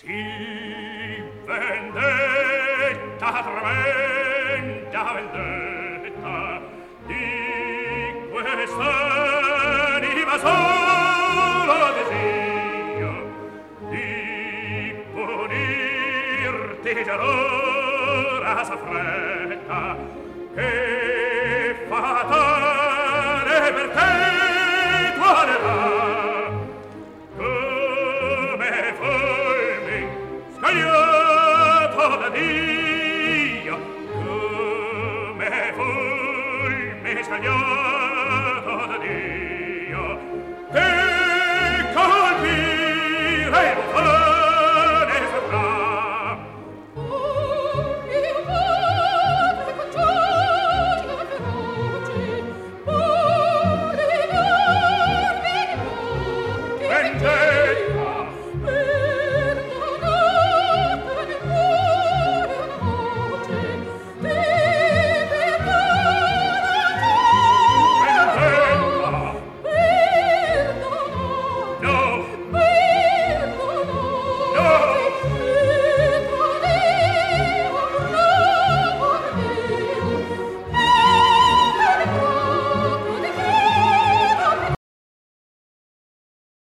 Sì, vendetta, tremenda vendetta di quest'anima solo desiglio di punirti già l'ora s'affretta che fatale per te